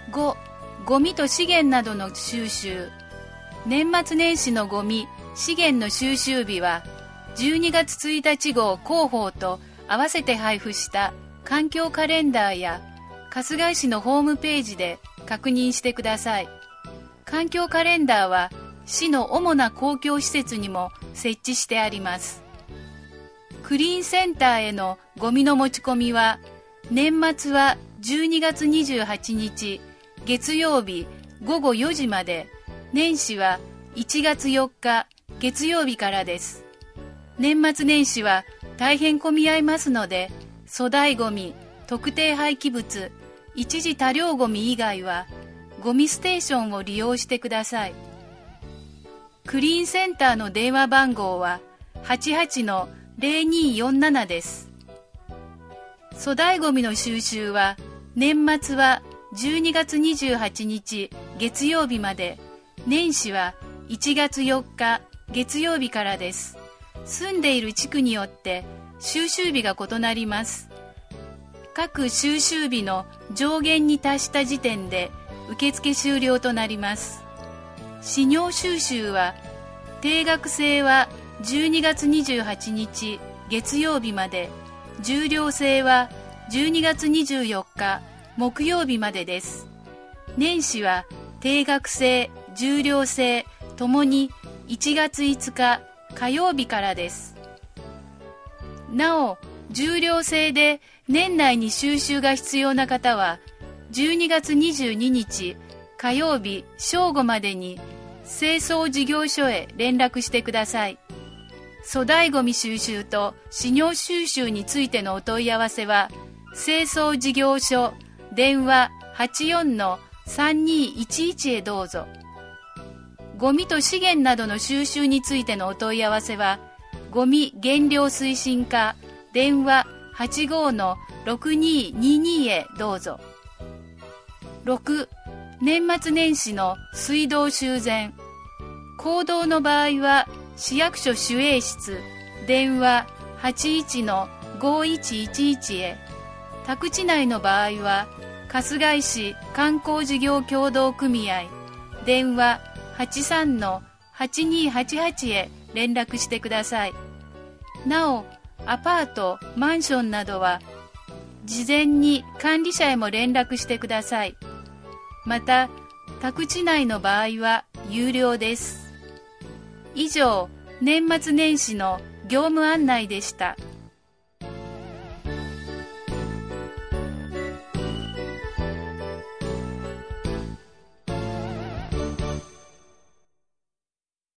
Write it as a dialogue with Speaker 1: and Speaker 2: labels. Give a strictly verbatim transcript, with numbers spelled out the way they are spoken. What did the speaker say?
Speaker 1: ご、ゴミと資源などの収集。年末年始のゴミ、資源の収集日は、じゅうにがつついたち号広報と合わせて配布した環境カレンダーや、春日井市のホームページで確認してください。環境カレンダーは、市の主な公共施設にも設置してあります。クリーンセンターへのゴミの持ち込みは、年末はじゅうにがつにじゅうはちにち月曜日ごごよじまで、年始はいちがつよっか月曜日からです。年末年始は大変混み合いますので、粗大ゴミ、特定廃棄物、一時多量ゴミ以外はゴミステーションを利用してください。クリーンセンターの電話番号は はちはちのゼロにーよんなな です。粗大ゴミの収集は年末はじゅうにがつにじゅうはちにち月曜日まで、年始はいちがつよっか月曜日からです。住んでいる地区によって収集日が異なります。各収集日の上限に達した時点で受付終了となります。私尿収集は定額制はじゅうにがつにじゅうはちにち月曜日まで、重量制はじゅうにがつにじゅうよっか木曜日までです。年始は定額制、重量制ともにいちがついつか火曜日からです。なお、重量制で年内に収集が必要な方は、じゅうにがつにじゅうににち火曜日正午までに清掃事業所へ連絡してください。粗大ごみ収集と私尿収集についてのお問い合わせは、清掃事業所電話 はちよんのさんにーいちいち へどうぞ。ゴミと資源などの収集についてのお問い合わせは、ゴミ減量推進課電話 はちごのろくにーにーにー へどうぞ。ろく、年末年始の水道修繕。公道の場合は、市役所守衛室電話 はちいちのごいちいちいち へ。宅地内の場合は、春日井市観光事業協同組合電話 はちさんのはちにーはちはち へ連絡してください。なお、アパート、マンションなどは、事前に管理者へも連絡してください。また、宅地内の場合は有料です。以上、年末年始の業務案内でした。